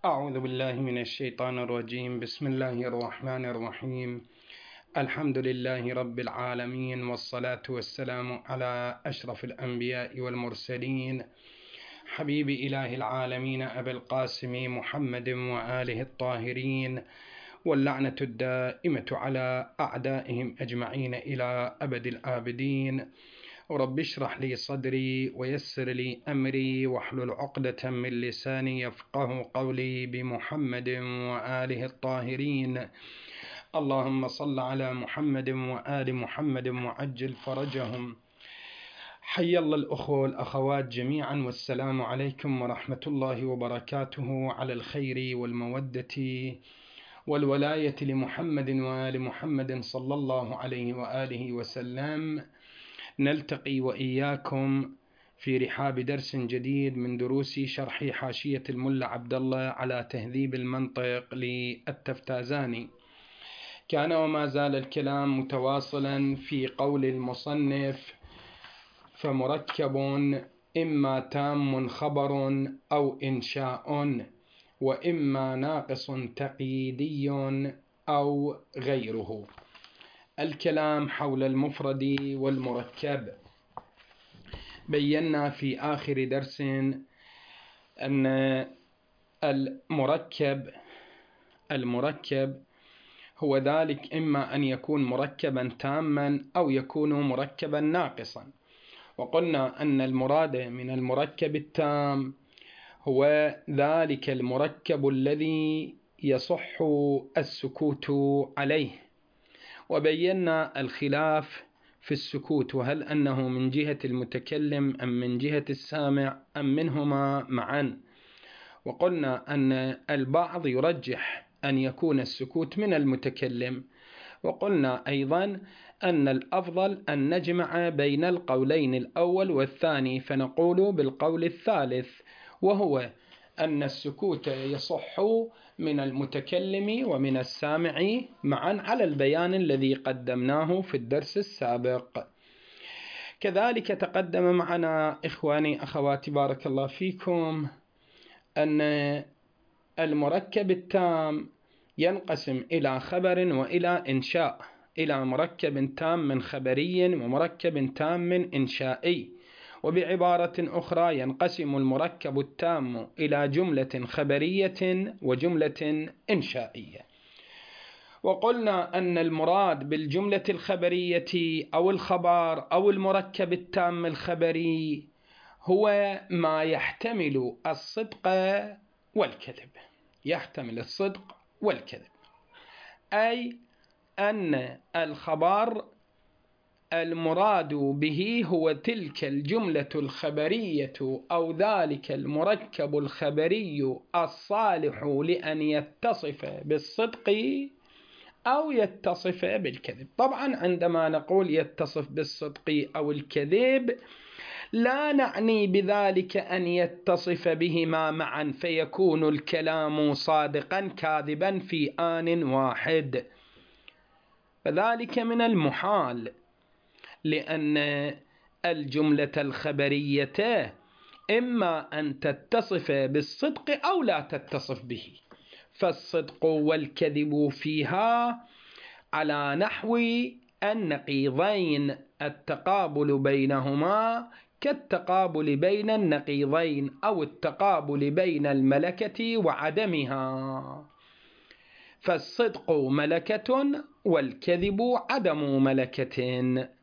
أعوذ بالله من الشيطان الرجيم. بسم الله الرحمن الرحيم. الحمد لله رب العالمين، والصلاة والسلام على أشرف الأنبياء والمرسلين، حبيب إله العالمين أبي القاسم محمد وآله الطاهرين، واللعنة الدائمة على أعدائهم أجمعين إلى أبد الآبدين. رب اشرح لي صدري ويسر لي أمري واحلل عقدة من لساني يفقه قولي، بمحمد وآله الطاهرين. اللهم صل على محمد وآل محمد وعجل فرجهم. حي الله الأخوة والأخوات جميعا، والسلام عليكم ورحمة الله وبركاته، على الخير والمودة والولاية لمحمد وآل محمد صلى الله عليه وآله وسلم. نلتقي وإياكم في رحاب درس جديد من دروس شرح حاشية الملا عبد الله على تهذيب المنطق للتفتازاني. كان وما زال الكلام متواصلا في قول المصنف: فمركب إما تام خبر أو إنشاء، وإما ناقص تقييدي أو غيره. الكلام حول المفرد والمركب. بينا في آخر درس أن المركب هو ذلك إما أن يكون مركبا تاما أو يكون مركبا ناقصا. وقلنا أن المراد من المركب التام هو ذلك المركب الذي يصح السكوت عليه. وبينا الخلاف في السكوت، وهل أنه من جهة المتكلم أم من جهة السامع أم منهما معا. وقلنا أن البعض يرجح أن يكون السكوت من المتكلم، وقلنا أيضا أن الأفضل أن نجمع بين القولين الأول والثاني، فنقول بالقول الثالث، وهو أن السكوت يصح من المتكلم ومن السامع معا، على البيان الذي قدمناه في الدرس السابق. كذلك تقدم معنا إخواني أخواتي بارك الله فيكم أن المركب التام ينقسم إلى خبر وإلى إنشاء، إلى مركب تام من خبري ومركب تام من إنشائي. وبعبارة أخرى ينقسم المركب التام إلى جملة خبرية وجملة إنشائية. وقلنا أن المراد بالجملة الخبرية أو الخبر أو المركب التام الخبري هو ما يحتمل الصدق والكذب، يحتمل الصدق والكذب، أي أن الخبر المراد به هو تلك الجملة الخبرية أو ذلك المركب الخبري الصالح لأن يتصف بالصدق أو يتصف بالكذب. طبعا عندما نقول يتصف بالصدق أو الكذب لا نعني بذلك أن يتصف بهما معا فيكون الكلام صادقا كاذبا في آن واحد، فذلك من المحال، لأن الجملة الخبرية إما أن تتصف بالصدق أو لا تتصف به، فالصدق والكذب فيها على نحو النقيضين، التقابل بينهما كالتقابل بين النقيضين، أو التقابل بين الملكة وعدمها، فالصدق ملكة والكذب عدم ملكة.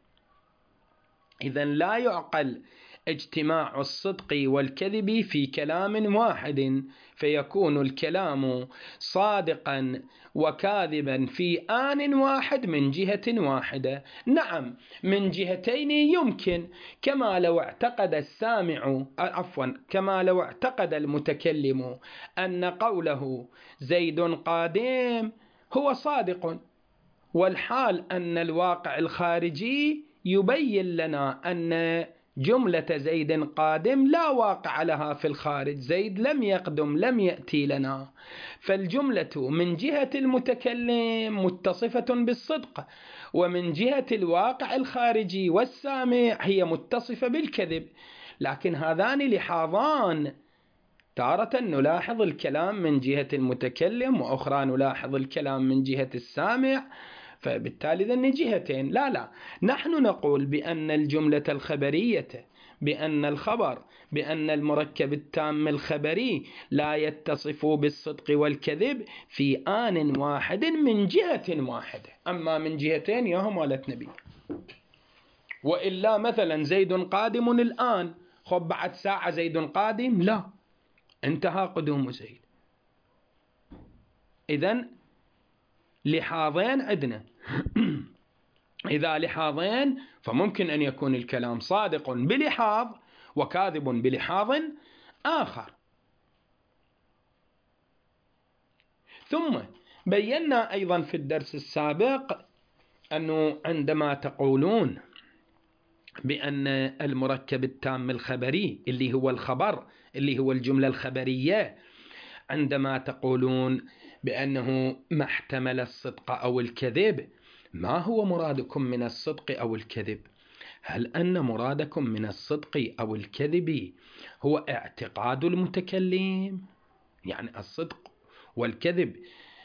إذن لا يعقل اجتماع الصدق والكذب في كلام واحد، فيكون الكلام صادقا وكاذبا في آن واحد من جهة واحدة. نعم، من جهتين يمكن، كما لو اعتقد كما لو اعتقد المتكلم أن قوله زيد قادم هو صادق، والحال أن الواقع الخارجي يبين لنا أن جملة زيد قادم لا واقع لها في الخارج، زيد لم يقدم، لم يأتي لنا، فالجملة من جهة المتكلم متصفة بالصدق، ومن جهة الواقع الخارجي والسامع هي متصفة بالكذب. لكن هذان لحاظان تارة نلاحظ الكلام من جهة المتكلم، وأخرى نلاحظ الكلام من جهة السامع، فبالتالي ذن جهتين. لا، نحن نقول بأن الجملة الخبرية، بأن الخبر، بأن المركب التام الخبري لا يتصف بالصدق والكذب في آن واحد من جهة واحدة. أما من جهتين ياهم ولت نبي. وإلا مثلا زيد قادم الآن، خب بعد ساعة زيد قادم، لا، انتهى قدوم زيد. إذن لحاظين عندنا. إذا لحاظين فممكن أن يكون الكلام صادق بلحاظ وكاذب بلحاظ آخر. ثم بينا أيضا في الدرس السابق أنه عندما تقولون بأن المركب التام الخبري اللي هو الخبر، اللي هو الجملة الخبرية، عندما تقولون بأنه ما احتمل الصدق أو الكذب، ما هو مرادكم من الصدق أو الكذب؟ هل أن مرادكم من الصدق أو الكذب هو اعتقاد المتكلم؟ يعني الصدق والكذب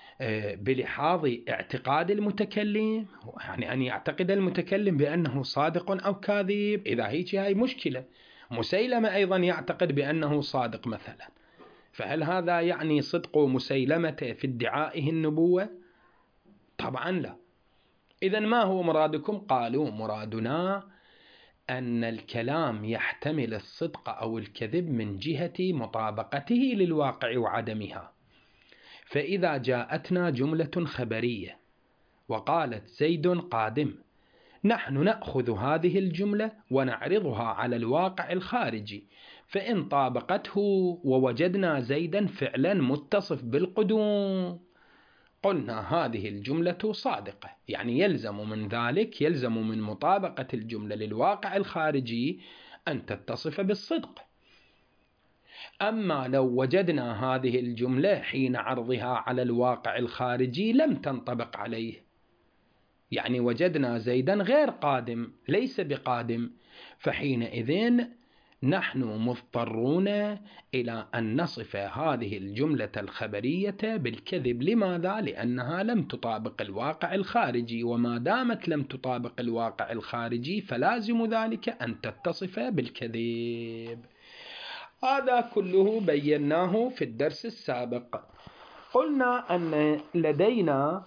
بلحاظ اعتقاد المتكلم، يعني أن يعتقد المتكلم بأنه صادق أو كاذب. إذا هي مشكلة. مسيلمة أيضا يعتقد بأنه صادق مثلا، فهل هذا يعني صدق مسيلمة في ادعائه النبوة؟ طبعا لا. إذن ما هو مرادكم؟ قالوا مرادنا أن الكلام يحتمل الصدق أو الكذب من جهة مطابقته للواقع وعدمها. فإذا جاءتنا جملة خبرية وقالت زيد قادم، نحن نأخذ هذه الجملة ونعرضها على الواقع الخارجي، فإن طابقته ووجدنا زيدا فعلا متصف بالقدوم، قلنا هذه الجملة صادقة. يعني يلزم من ذلك، يلزم من مطابقة الجملة للواقع الخارجي أن تتصف بالصدق. أما لو وجدنا هذه الجملة حين عرضها على الواقع الخارجي لم تنطبق عليه، يعني وجدنا زيدا غير قادم، ليس بقادم، فحينئذ نحن مضطرون إلى أن نصف هذه الجملة الخبرية بالكذب. لماذا؟ لأنها لم تطابق الواقع الخارجي، وما دامت لم تطابق الواقع الخارجي فلازم ذلك أن تتصف بالكذب. هذا كله بيناه في الدرس السابق. قلنا أن لدينا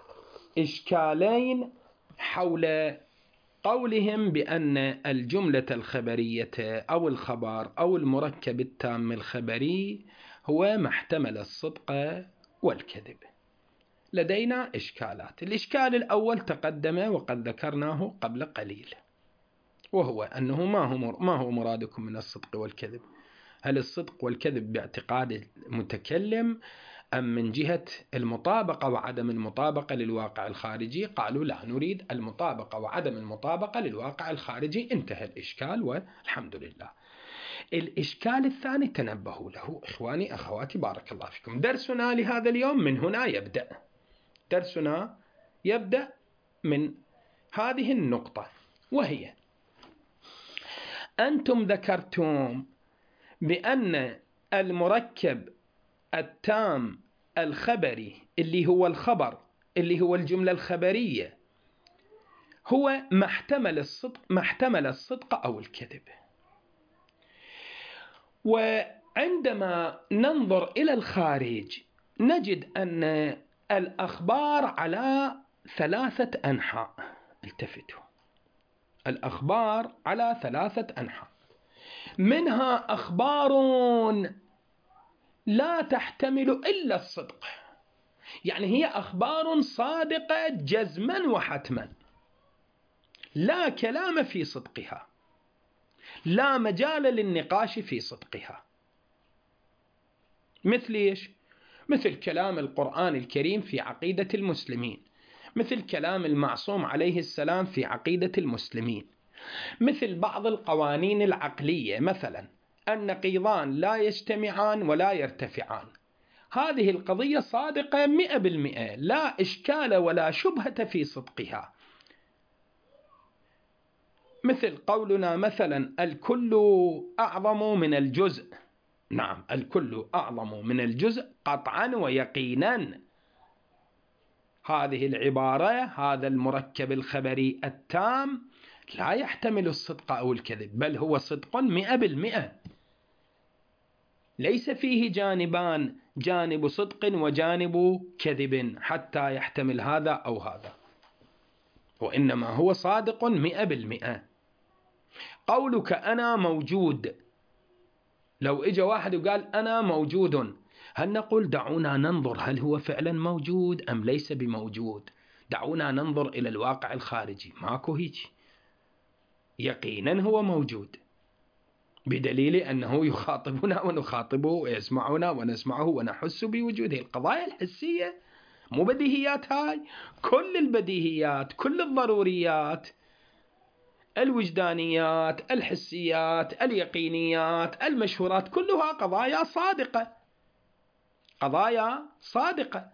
إشكالين حول قولهم بأن الجملة الخبرية أو الخبر أو المركب التام الخبري هو ما احتمل الصدق والكذب. لدينا إشكالات. الإشكال الأول تقدم وقد ذكرناه قبل قليل، وهو أنه ما هو مرادكم من الصدق والكذب؟ هل الصدق والكذب باعتقاد المتكلم أم من جهة المطابقة وعدم المطابقة للواقع الخارجي؟ قالوا لا، نريد المطابقة وعدم المطابقة للواقع الخارجي. انتهى الإشكال والحمد لله. الإشكال الثاني تنبهوا له إخواني أخواتي بارك الله فيكم. درسنا لهذا اليوم من هنا يبدأ. درسنا يبدأ من هذه النقطة، وهي أنتم ذكرتم بأن المركب التام الخبري اللي هو الخبر، اللي هو الجملة الخبرية، هو ما احتمل الصدق أو الكذب. وعندما ننظر إلى الخارج نجد أن الأخبار على 3 أنحاء. التفتوا، الأخبار على 3 أنحاء، منها أخبار لا تحتمل إلا الصدق، يعني هي أخبار صادقة جزما وحتما، لا كلام في صدقها، لا مجال للنقاش في صدقها. مثل إيش؟ مثل كلام القرآن الكريم في عقيدة المسلمين، مثل كلام المعصوم عليه السلام في عقيدة المسلمين، مثل بعض القوانين العقلية، مثلا النقيضان لا يجتمعان ولا يرتفعان. هذه القضية صادقة 100%، لا إشكال ولا شبهة في صدقها. مثل قولنا مثلا الكل أعظم من الجزء، نعم، الكل أعظم من الجزء قطعا ويقينا. هذه العبارة، هذا المركب الخبري التام لا يحتمل الصدق أو الكذب، بل هو صدق 100%. ليس فيه جانبان، جانب صدق وجانب كذب حتى يحتمل هذا أو هذا، وإنما هو صادق 100%. قولك أنا موجود، لو إجا واحد وقال أنا موجود، هل نقول دعونا ننظر هل هو فعلا موجود أم ليس بموجود؟ دعونا ننظر إلى الواقع الخارجي، ماكو هيك. يقينا هو موجود، بدليل أنه يخاطبنا ونخاطبه ويسمعنا ونسمعه ونحس بوجوده. القضايا الحسية مو بديهيات، هاي كل البديهيات، كل الضروريات، الوجدانيات، الحسيات، اليقينيات، المشهورات، كلها قضايا صادقة، قضايا صادقة.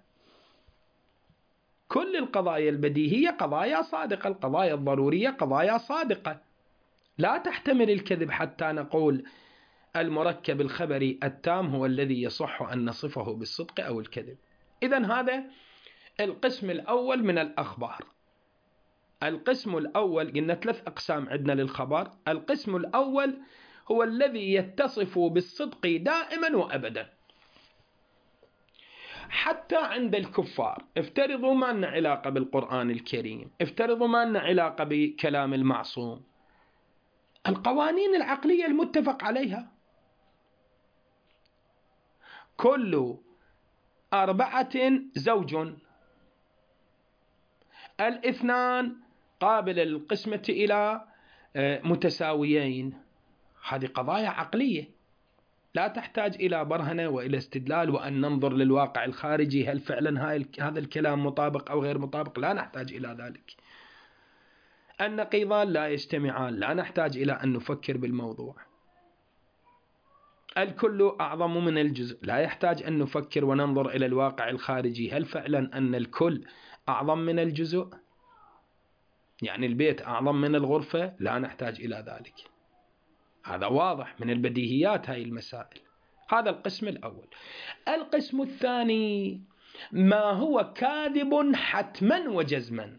كل القضايا البديهية قضايا صادقة، القضايا الضرورية قضايا صادقة، لا تحتمل الكذب حتى نقول المركب الخبري التام هو الذي يصح أن نصفه بالصدق أو الكذب. إذن هذا القسم الأول من الأخبار. القسم الأول قلنا 3 أقسام عندنا للخبر. القسم الأول هو الذي يتصف بالصدق دائما وأبدا، حتى عند الكفار. افترضوا ما لنا علاقة بالقرآن الكريم، افترضوا ما لنا علاقة بكلام المعصوم، القوانين العقلية المتفق عليها، كل 4 زوج، 2 قابل للقسمة إلى متساويين. هذه قضايا عقلية لا تحتاج إلى برهنة وإلى استدلال وأن ننظر للواقع الخارجي هل فعلا هذا الكلام مطابق أو غير مطابق، لا نحتاج إلى ذلك. النقيضان لا يجتمعان، لا نحتاج إلى أن نفكر بالموضوع. الكل أعظم من الجزء، لا يحتاج أن نفكر وننظر إلى الواقع الخارجي هل فعلا أن الكل أعظم من الجزء، يعني البيت أعظم من الغرفة، لا نحتاج إلى ذلك. هذا واضح من البديهيات هاي المسائل. هذا القسم الأول. القسم الثاني ما هو كاذب حتما وجزما،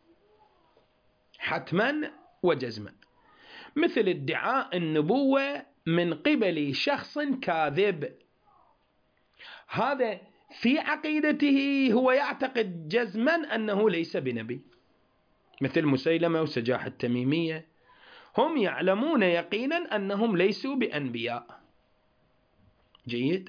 حتما وجزما، مثل ادعاء النبوة من قبل شخص كاذب. هذا في عقيدته هو يعتقد جزما أنه ليس بنبي، مثل مسيلمة وسجاح التميمية، هم يعلمون يقينا أنهم ليسوا بأنبياء. جيد.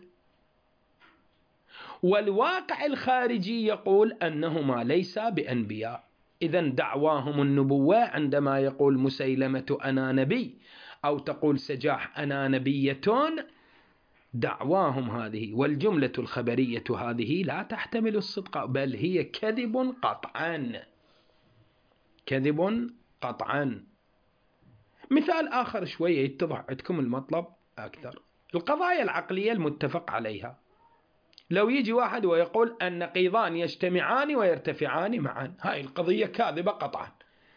والواقع الخارجي يقول أنهما ليسا بأنبياء. إذن دعواهم النبوة عندما يقول مسيلمة أنا نبي أو تقول سجاح أنا نبية، دعواهم هذه والجملة الخبرية هذه لا تحتمل الصدق، بل هي كذب قطعا، كذب قطعا. مثال آخر شوية يتضح عندكم المطلب أكثر. القضايا العقلية المتفق عليها، لو يجي واحد ويقول النقيضان يجتمعان ويرتفعان معا، هاي القضية كاذبة قطعا.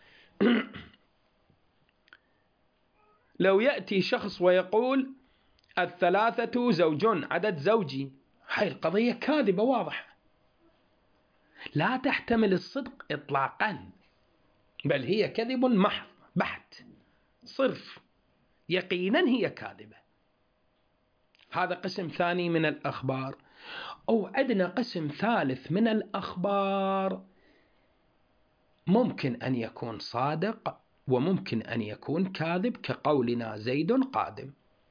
لو يأتي شخص ويقول 3 زوج، عدد زوجي، هاي القضية كاذبة واضحة، لا تحتمل الصدق إطلاقا، بل هي كذب محض بحت صرف، يقينا هي كاذبة. هذا قسم ثاني من الأخبار. أو عندنا قسم ثالث من الأخبار، ممكن أن يكون صادق وممكن أن يكون كاذب، كقولنا زيد قادم.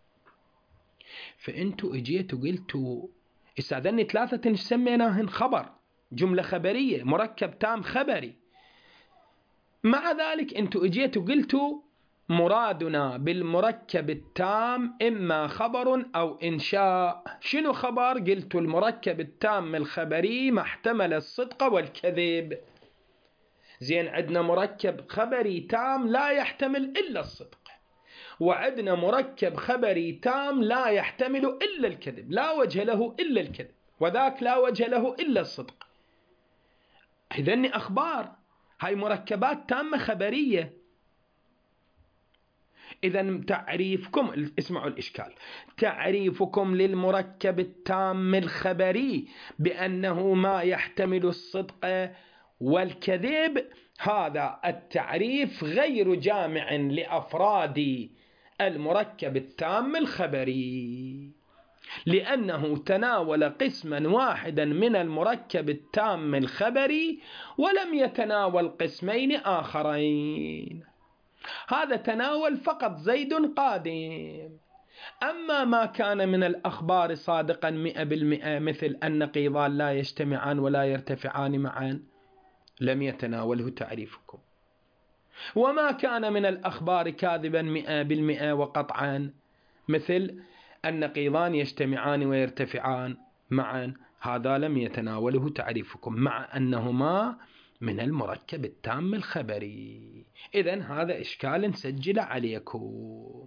فأنتوا اجيتوا قلتوا استاذني 3 سميناهن خبر، جملة خبرية، مركب تام خبري. مع ذلك أنتوا اجيتوا قلتوا مرادنا بالمركب التام إما خبر أو إنشاء. شنو خبر؟ قلتوا المركب التام الخبري ما احتمل الصدق والكذب. زين، عندنا مركب خبري تام لا يحتمل إلا الصدق، وعندنا مركب خبري تام لا يحتمل إلا الكذب، لا وجه له إلا الكذب، وذاك لا وجه له إلا الصدق. إذن أخبار، هاي مركبات تامة خبرية. إذن تعريفكم، اسمعوا الإشكال، تعريفكم للمركب التام الخبري بأنه ما يحتمل الصدق والكذب، هذا التعريف غير جامع لأفراد المركب التام الخبري، لأنه تناول قسما واحدا من المركب التام الخبري ولم يتناول قسمين آخرين. هذا تناول فقط زيد قادم. أما ما كان من الأخبار صادقا 100% مثل النقيضان لا يجتمعان ولا يرتفعان معا لم يتناوله تعريفكم. وما كان من الأخبار كاذبا 100% وقطعا مثل النقيضان يجتمعان ويرتفعان معا، هذا لم يتناوله تعريفكم، مع أنهما من المركب التام الخبري. إذن هذا إشكال نسجل عليكم.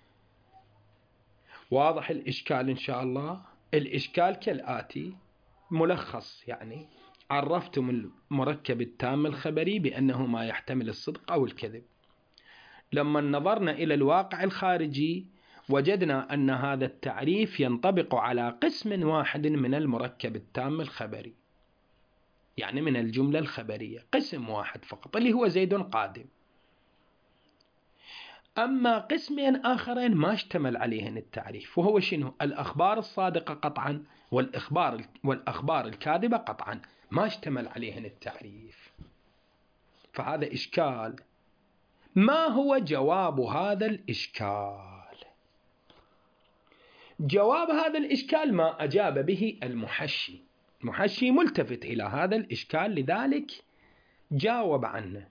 واضح الإشكال إن شاء الله؟ الإشكال كالآتي، ملخص يعني: عرفتم المركب التام الخبري بأنه ما يحتمل الصدق أو الكذب. لما نظرنا إلى الواقع الخارجي وجدنا أن هذا التعريف ينطبق على قسم واحد من المركب التام الخبري، يعني من الجملة الخبرية قسم واحد فقط اللي هو زيد قادم. أما قسمين آخرين ما اشتمل عليهن التعريف، وهو شنو؟ الأخبار الصادقة قطعا والأخبار الكاذبة قطعا ما اشتمل عليهن التعريف. فهذا إشكال. ما هو جواب هذا الإشكال؟ جواب هذا الإشكال ما أجاب به المحشي. المحشي ملتفت إلى هذا الإشكال لذلك جاوب عنه.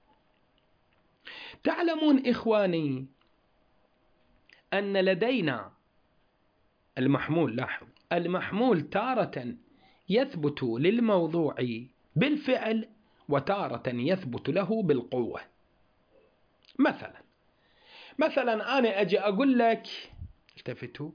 تعلمون إخواني أن لدينا المحمول، لاحظ، المحمول تارة يثبت للموضوع بالفعل وتارة يثبت له بالقوة. مثلا أنا أجي أقول لك، التفتوا،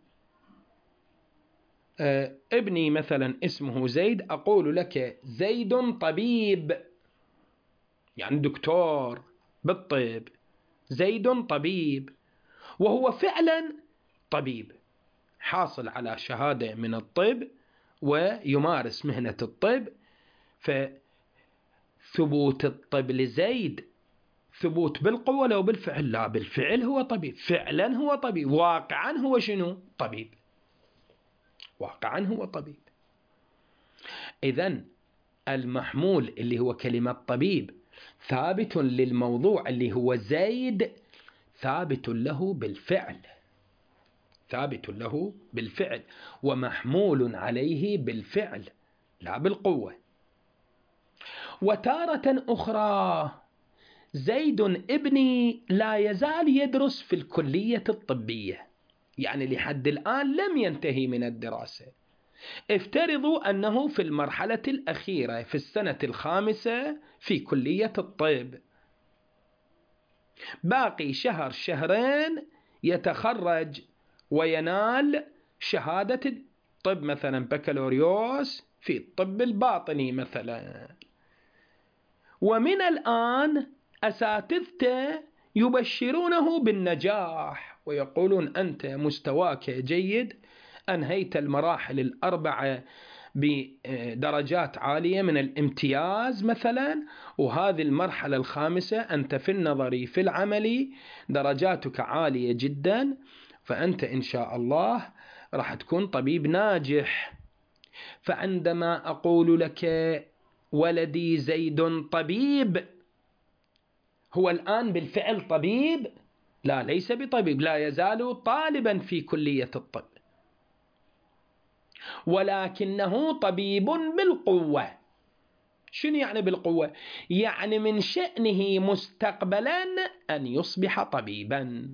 ابني مثلا اسمه زيد، أقول لك زيد طبيب، يعني دكتور بالطب، زيد طبيب، وهو فعلا طبيب حاصل على شهادة من الطب ويمارس مهنة الطب. فثبوت الطب لزيد ثبوت بالقوة لو بالفعل؟ لا، بالفعل هو طبيب، فعلا هو طبيب، واقعا هو شنو؟ طبيب، واقعا هو طبيب. إذن المحمول اللي هو كلمة طبيب ثابت للموضوع اللي هو زيد، ثابت له بالفعل، ثابت له بالفعل ومحمول عليه بالفعل لا بالقوة. وتارة أخرى زيد ابني لا يزال يدرس في الكلية الطبية، يعني لحد الآن لم ينتهي من الدراسة. افترضوا أنه في المرحلة الأخيرة في السنة الخامسة في كلية الطب، باقي شهر شهرين يتخرج وينال شهادة الطب، مثلا بكالوريوس في الطب الباطني مثلا. ومن الآن أساتذته يبشرونه بالنجاح ويقولون أنت مستواك جيد، أنهيت المراحل الأربعة بدرجات عالية من الامتياز مثلا، وهذه المرحلة الخامسة أنت في النظري في العملي درجاتك عالية جدا، فأنت إن شاء الله راح تكون طبيب ناجح. فعندما أقول لك ولدي زيد طبيب، هو الآن بالفعل طبيب؟ لا، ليس بطبيب، لا يزال طالبا في كلية الطب، ولكنه طبيب بالقوة. شنو يعني بالقوة؟ يعني من شأنه مستقبلا أن يصبح طبيبا.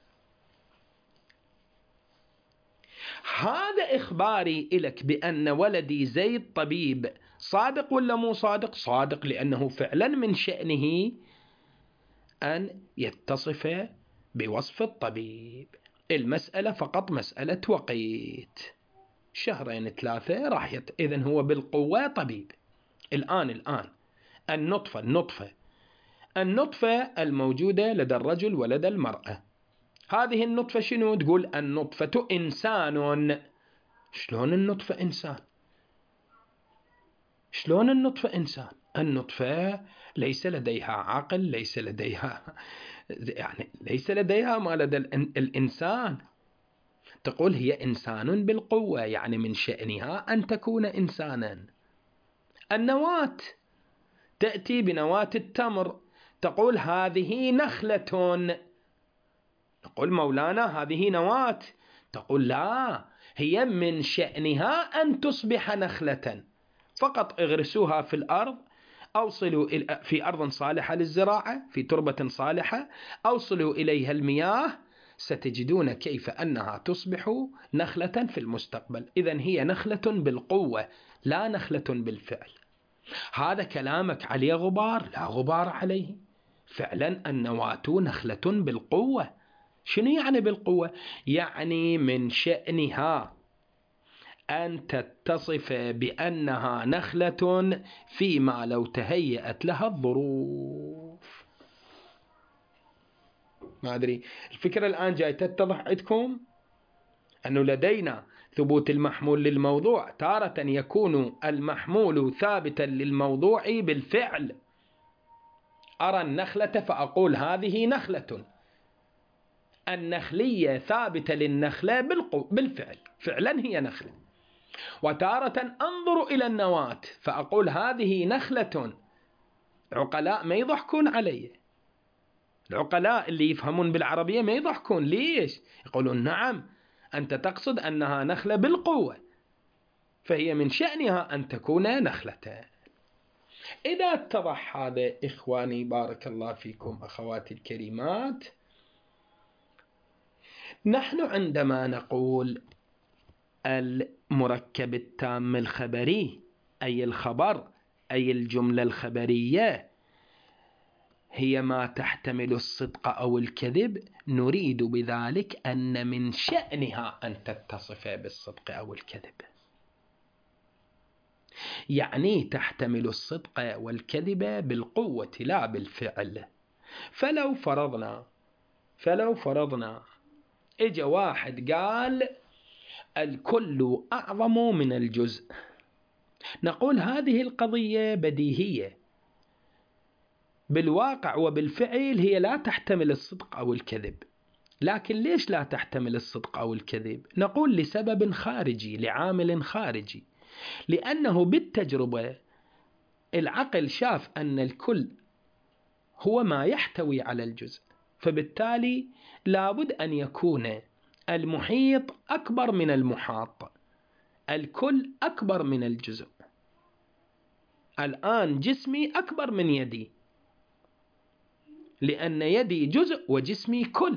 هذا إخباري لك بأن ولدي زيد طبيب صادق ولا مو صادق؟ صادق، لأنه فعلا من شأنه أن يتصف بوصف الطبيب. المسألة فقط مسألة وقيت، شهرين ثلاثة راح إذن هو بالقوة طبيب. الآن النطفة الموجودة لدى الرجل ولدى المرأة، هذه النطفة شنو؟ تقول النطفة إنسان. شلون النطفة إنسان؟ شلون النطفة إنسان؟ النطفة ليس لديها عقل، ليس لديها ليس لديها ما لدى الإنسان. تقول هي إنسان بالقوة، يعني من شأنها أن تكون إنسانا. النواة تأتي بنواة التمر، تقول هذه نخلة. نقول مولانا هذه نواة، تقول لا، هي من شأنها أن تصبح نخلة، فقط اغرسوها في الأرض، أوصلوا في أرض صالحة للزراعة، في تربة صالحة، أوصلوا إليها المياه، ستجدون كيف أنها تصبح نخلة في المستقبل. إذن هي نخلة بالقوة، لا نخلة بالفعل. هذا كلامك عليه غبار؟ لا غبار عليه. فعلا النواة نخلة بالقوة. شنو يعني بالقوة؟ يعني من شأنها أن تتصف بأنها نخلة فيما لو تهيأت لها الظروف. ما أدري الفكرة الآن جاي تتضح عندكم؟ أنه لدينا ثبوت المحمول للموضوع، تارة يكون المحمول ثابتا للموضوع بالفعل. أرى النخلة فأقول هذه نخلة، النخلية ثابتة للنخلة بالفعل، فعلا هي نخلة. وتارة أنظر إلى النواة فأقول هذه نخلة. العقلاء ما يضحكون علي، العقلاء اللي يفهمون بالعربية ما يضحكون. ليش؟ يقولون نعم أنت تقصد أنها نخلة بالقوة، فهي من شأنها أن تكون نخلة. إذا اتضح هذا إخواني بارك الله فيكم أخواتي الكريمات، نحن عندما نقول المركب التام الخبري، أي الخبر، أي الجملة الخبرية، هي ما تحتمل الصدق أو الكذب، نريد بذلك أن من شأنها أن تتصف بالصدق أو الكذب، يعني تحتمل الصدق والكذب بالقوة لا بالفعل. فلو فرضنا إجا واحد قال الكل أعظم من الجزء، نقول هذه القضية بديهية، بالواقع وبالفعل هي لا تحتمل الصدق أو الكذب. لكن ليش لا تحتمل الصدق أو الكذب؟ نقول لسبب خارجي، لعامل خارجي، لأنه بالتجربة العقل شاف أن الكل هو ما يحتوي على الجزء، فبالتالي لابد أن يكون المحيط أكبر من المحاط، الكل أكبر من الجزء. الآن جسمي أكبر من يدي، لأن يدي جزء وجسمي كل،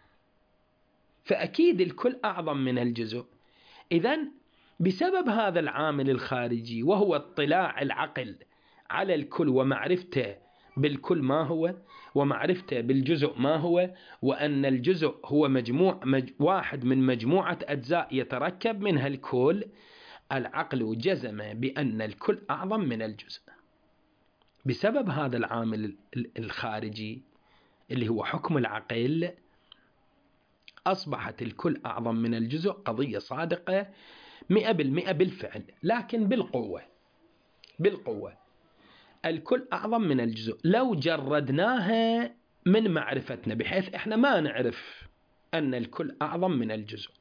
فأكيد الكل أعظم من الجزء. إذن بسبب هذا العامل الخارجي، وهو اطلاع العقل على الكل ومعرفته بالكل ما هو، ومعرفته بالجزء ما هو، وأن الجزء هو واحد من مجموعة أجزاء يتركب منها الكل، العقل جزم بأن الكل أعظم من الجزء. بسبب هذا العامل الخارجي اللي هو حكم العقل، أصبحت الكل أعظم من الجزء قضية صادقة 100% بالفعل، لكن بالقوة الكل أعظم من الجزء. لو جردناها من معرفتنا بحيث إحنا ما نعرف أن الكل أعظم من الجزء،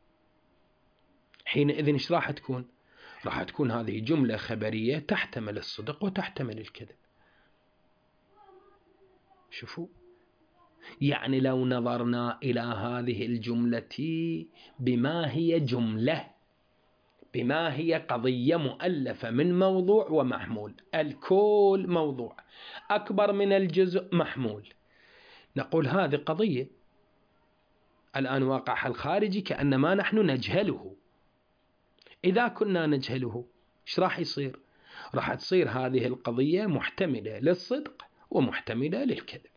حينئذ إيش راح تكون؟ راح تكون هذه جملة خبرية تحتمل الصدق وتحتمل الكذب. شوفوا، يعني لو نظرنا إلى هذه الجملة بما هي جملة، بما هي قضية مؤلفة من موضوع ومحمول، الكل موضوع أكبر من الجزء محمول، نقول هذه قضية. الآن واقعها الخارجي كأنما نحن نجهله. إذا كنا نجهله إيش راح يصير؟ راح تصير هذه القضية محتملة للصدق ومحتملة للكذب.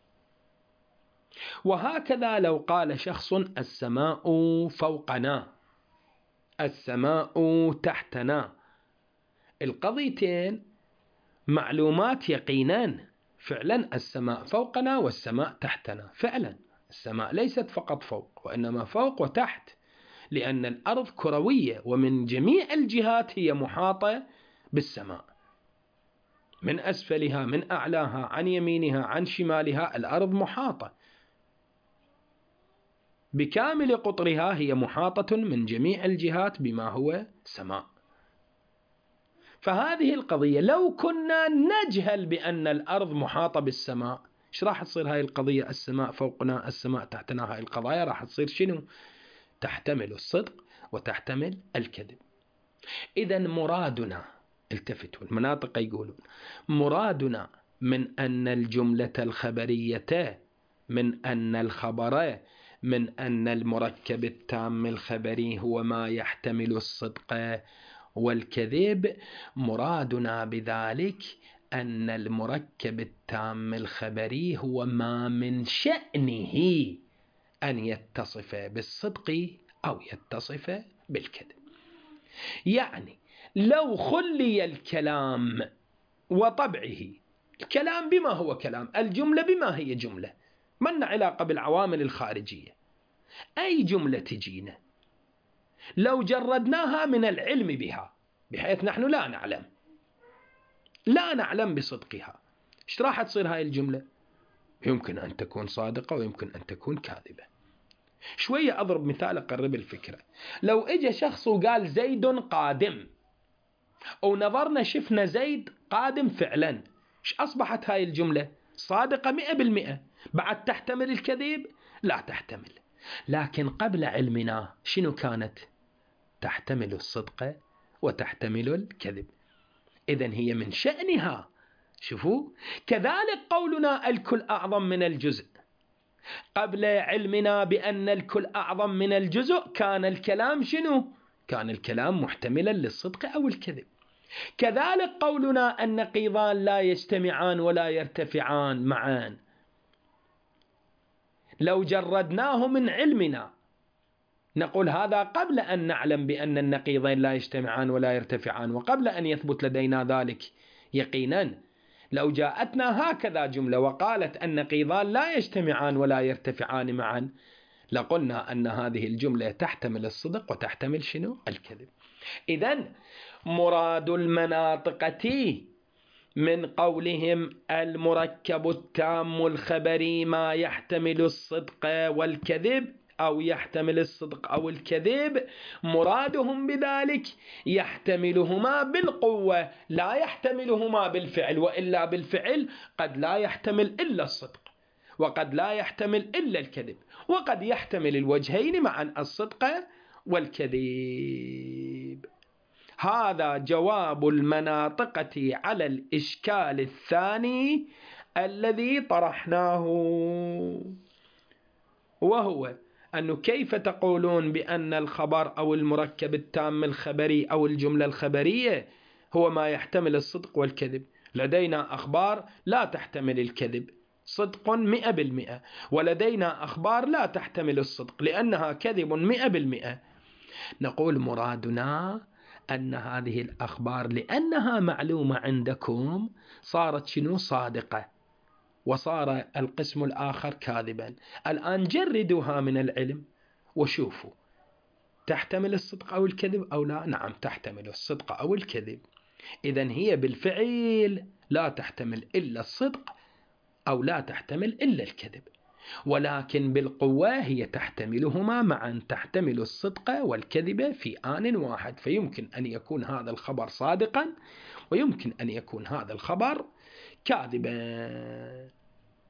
وهكذا لو قال شخص السماء فوقنا، السماء تحتنا، القضيتين معلومات يقينان، فعلا السماء فوقنا والسماء تحتنا، فعلا السماء ليست فقط فوق، وإنما فوق وتحت، لأن الأرض كروية ومن جميع الجهات هي محاطة بالسماء، من أسفلها، من أعلاها، عن يمينها، عن شمالها، الأرض محاطة بكامل قطرها، هي محاطة من جميع الجهات بما هو سماء. فهذه القضية لو كنا نجهل بأن الأرض محاطة بالسماء، إيش راح تصير هاي القضية؟ السماء فوقنا، السماء تحتنا، هاي القضايا راح تصير شنو؟ تحتمل الصدق وتحتمل الكذب. إذا مرادنا، التفتوا المناطق يقولون مرادنا من أن الجملة الخبرية، من أن الخبر، من أن المركب التام الخبري هو ما يحتمل الصدق والكذب، مرادنا بذلك أن المركب التام الخبري هو ما من شأنه أن يتصف بالصدق أو يتصف بالكذب. يعني لو خلي الكلام وطبعه، الكلام بما هو كلام، الجملة بما هي جملة، ما لنا علاقة بالعوامل الخارجية، أي جملة تجينا لو جردناها من العلم بها بحيث نحن لا نعلم بصدقها، ايش راح تصير هاي الجملة؟ يمكن أن تكون صادقة ويمكن أن تكون كاذبة. شوية أضرب مثال أقرب الفكرة. لو إجا شخص وقال زيد قادم، ونظرنا شفنا زيد قادم فعلا، ايش أصبحت هاي الجملة؟ صادقة 100%. بعد تحتمل الكذب؟ لا تحتمل. لكن قبل علمنا شنو كانت؟ تحتمل الصدق وتحتمل الكذب. إذن هي من شأنها. شوفوا، كذلك قولنا الكل أعظم من الجزء، قبل علمنا بأن الكل أعظم من الجزء كان الكلام شنو؟ كان الكلام محتملا للصدق أو الكذب. كذلك قولنا النقيضان لا يجتمعان ولا يرتفعان معا، لو جردناه من علمنا نقول هذا قبل أن نعلم بأن النقيضين لا يجتمعان ولا يرتفعان، وقبل أن يثبت لدينا ذلك يقينا. لو جاءتنا هكذا جملة وقالت النقيضان لا يجتمعان ولا يرتفعان معا، لقلنا أن هذه الجملة تحتمل الصدق وتحتمل شنو؟ الكذب. إذن مراد المناطقة من قولهم المركب التام الخبري ما يحتمل الصدق والكذب أو يحتمل الصدق أو الكذب، مرادهم بذلك يحتملهما بالقوة، لا يحتملهما بالفعل، وإلا بالفعل قد لا يحتمل إلا الصدق وقد لا يحتمل إلا الكذب، وقد يحتمل الوجهين معا، الصدق والكذب. هذا جواب المناطقة على الإشكال الثاني الذي طرحناه، وهو أنه كيف تقولون بأن الخبر أو المركب التام الخبري أو الجملة الخبرية هو ما يحتمل الصدق والكذب؟ لدينا أخبار لا تحتمل الكذب، صدق 100%، ولدينا أخبار لا تحتمل الصدق لأنها كذب 100%. نقول مرادنا أن هذه الأخبار لأنها معلومة عندكم صارت شنو؟ صادقة، وصار القسم الآخر كاذبا. الآن جردوها من العلم وشوفوا تحتمل الصدق أو الكذب أو لا. نعم تحتمل الصدق أو الكذب. إذن هي بالفعل لا تحتمل إلا الصدق أو لا تحتمل إلا الكذب، ولكن بالقوة هي تحتملهما معا، تحتمل الصدق والكذب في آن واحد، فيمكن أن يكون هذا الخبر صادقا ويمكن أن يكون هذا الخبر كاذبا.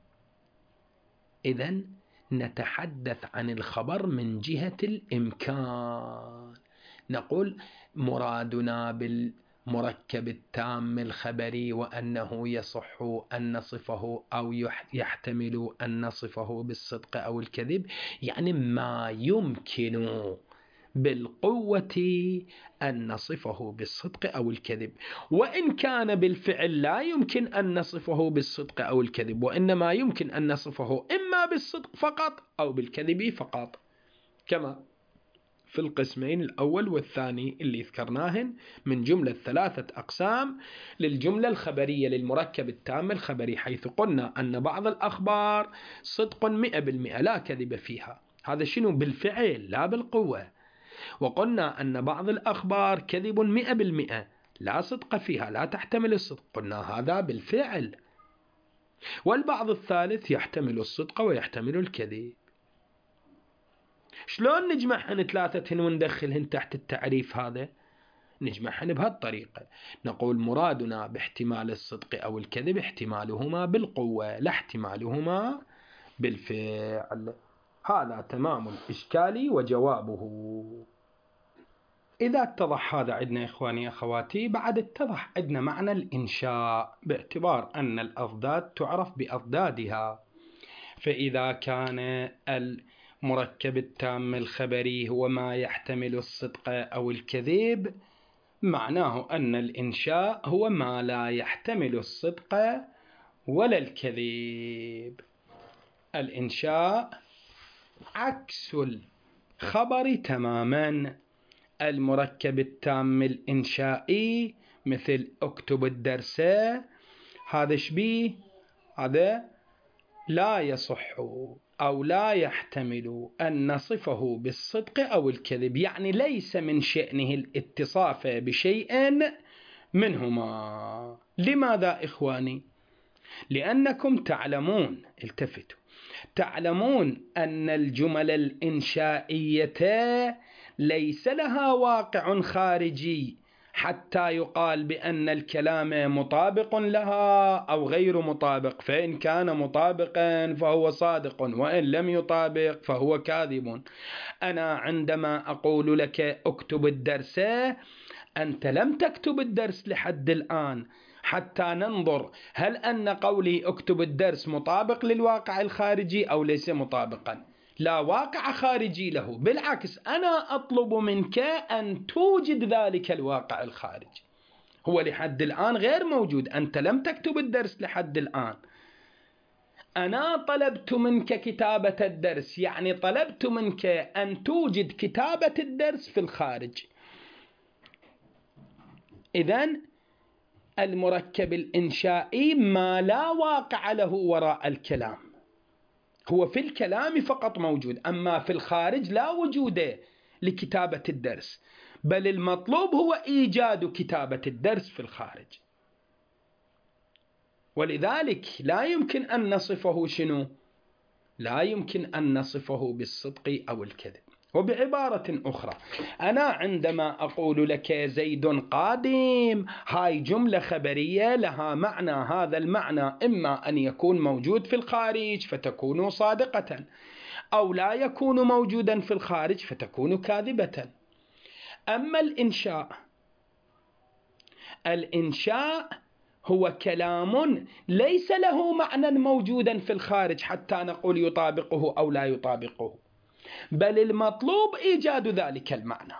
إذن نتحدث عن الخبر من جهة الإمكان. نقول مرادنا بالمركب التام الخبري وأنه يصح أن نصفه أو يحتمل أن نصفه بالصدق أو الكذب، يعني ما يمكن بالقوة أن نصفه بالصدق أو الكذب، وإن كان بالفعل لا يمكن أن نصفه بالصدق أو الكذب، وإنما يمكن أن نصفه إما بالصدق فقط أو بالكذب فقط. كما في القسمين الأول والثاني اللي ذكرناهن من جملة 3 أقسام للجملة الخبرية للمركب التام الخبري، حيث قلنا أن بعض الأخبار صدق 100% لا كذب فيها، هذا شنو؟ بالفعل لا بالقوة. وقلنا أن بعض الأخبار كذب 100% لا صدق فيها، لا تحتمل الصدق، قلنا هذا بالفعل. والبعض الثالث يحتمل الصدق ويحتمل الكذب. شلون نجمعهن 3 وندخلهن تحت التعريف هذا؟ نجمعهن بهالطريقة، نقول مرادنا باحتمال الصدق أو الكذب احتمالهما بالقوة لا احتمالهما بالفعل. هذا تمام الإشكال وجوابه. إذا اتضح هذا عندنا إخواني أخواتي، بعد اتضح عندنا معنى الإنشاء باعتبار أن الأضداد تعرف بأضدادها. فإذا كان المركب التام الخبري هو ما يحتمل الصدق أو الكذب، معناه أن الإنشاء هو ما لا يحتمل الصدق ولا الكذب. الإنشاء عكس الخبر تماما. المركب التام الإنشائي مثل اكتب الدرس، هذا شبيه؟ هذا لا يصح أو لا يحتمل أن نصفه بالصدق أو الكذب، يعني ليس من شأنه الاتصاف بشيء منهما. لماذا إخواني؟ لأنكم تعلمون، التفتوا، تعلمون أن الجمل الإنشائية ليس لها واقع خارجي حتى يقال بأن الكلام مطابق لها أو غير مطابق، فإن كان مطابقا فهو صادق، وإن لم يطابق فهو كاذب. أنا عندما أقول لك اكتب الدرس، أنت لم تكتب الدرس لحد الآن حتى ننظر هل أن قولي اكتب الدرس مطابق للواقع الخارجي أو ليس مطابقا. لا واقع خارجي له، بالعكس أنا أطلب منك أن توجد ذلك الواقع الخارجي، هو لحد الآن غير موجود، أنت لم تكتب الدرس لحد الآن. أنا طلبت منك كتابة الدرس، يعني طلبت منك أن توجد كتابة الدرس في الخارج. إذن المركب الإنشائي ما لا واقع له وراء الكلام، هو في الكلام فقط موجود، أما في الخارج لا وجود لكتابة الدرس، بل المطلوب هو إيجاد كتابة الدرس في الخارج. ولذلك لا يمكن أن نصفه شنو؟ لا يمكن أن نصفه بالصدق أو الكذب. وبعبارة أخرى، أنا عندما أقول لك زيد قادم، هاي جملة خبرية لها معنى، هذا المعنى إما أن يكون موجود في الخارج فتكون صادقة، أو لا يكون موجودا في الخارج فتكون كاذبة. أما الإنشاء هو كلام ليس له معنى موجودا في الخارج حتى نقول يطابقه أو لا يطابقه، بل المطلوب إيجاد ذلك المعنى.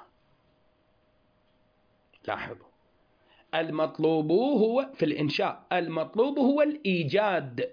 لاحظوا، المطلوب هو في الإنشاء، المطلوب هو الإيجاد،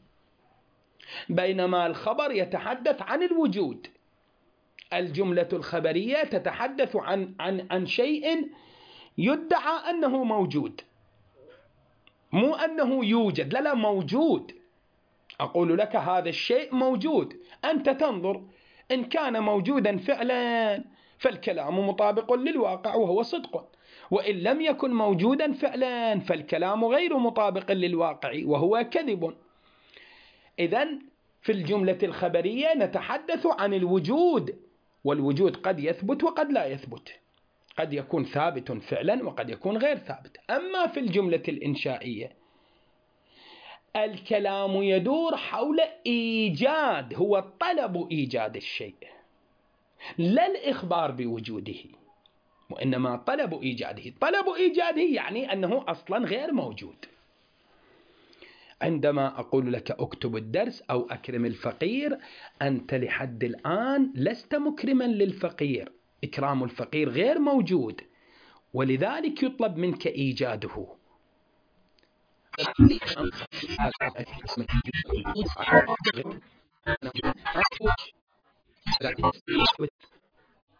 بينما الخبر يتحدث عن الوجود. الجملة الخبرية تتحدث عن شيء يدعى أنه موجود، مو أنه يوجد، لا موجود. أقول لك هذا الشيء موجود، أنت تنظر إن كان موجودا فعلا فالكلام مطابق للواقع وهو صدق، وإن لم يكن موجودا فعلا فالكلام غير مطابق للواقع وهو كذب. إذن في الجملة الخبرية نتحدث عن الوجود، والوجود قد يثبت وقد لا يثبت، قد يكون ثابت فعلا وقد يكون غير ثابت. أما في الجملة الإنشائية الكلام يدور حول إيجاد، هو طلب إيجاد الشيء لا الإخبار بوجوده، وإنما طلب إيجاده. طلب إيجاده يعني أنه أصلا غير موجود. عندما أقول لك أكتب الدرس أو أكرم الفقير، أنت لحد الآن لست مكرما للفقير، إكرام الفقير غير موجود، ولذلك يطلب منك إيجاده.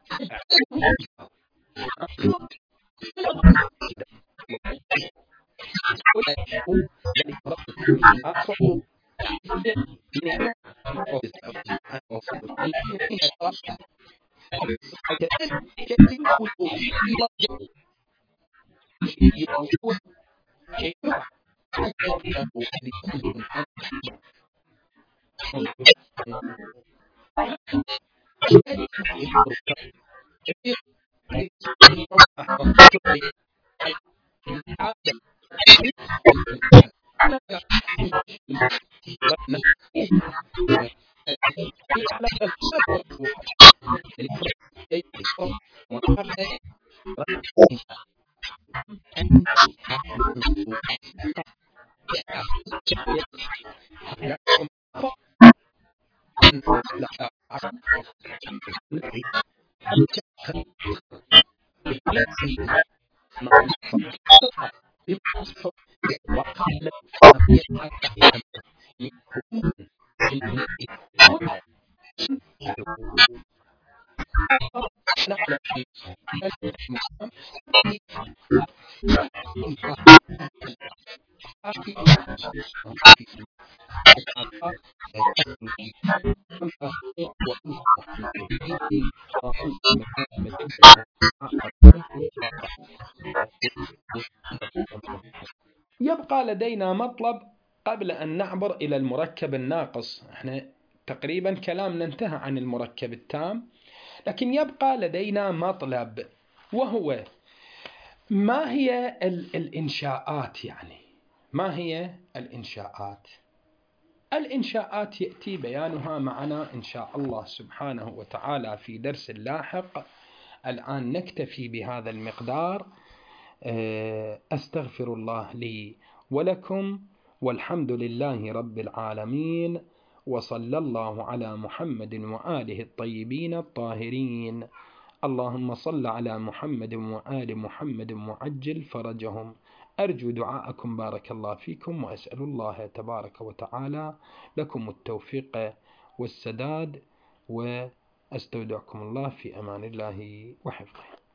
يبقى لدينا مطلب قبل أن نعبر إلى المركب الناقص. احنا تقريبا كلامنا انتهى عن المركب التام، لكن يبقى لدينا مطلب، وهو ما هي الإنشاءات؟ يعني ما هي الإنشاءات؟ الإنشاءات يأتي بيانها معنا إن شاء الله سبحانه وتعالى في درس لاحق. الآن نكتفي بهذا المقدار. أستغفر الله لي ولكم، والحمد لله رب العالمين، وصلى الله على محمد وآله الطيبين الطاهرين. اللهم صل على محمد وآل محمد وعجل فرجهم. أرجو دعاءكم بارك الله فيكم، وأسأل الله تبارك وتعالى لكم التوفيق والسداد، وأستودعكم الله في أمان الله وحفظه.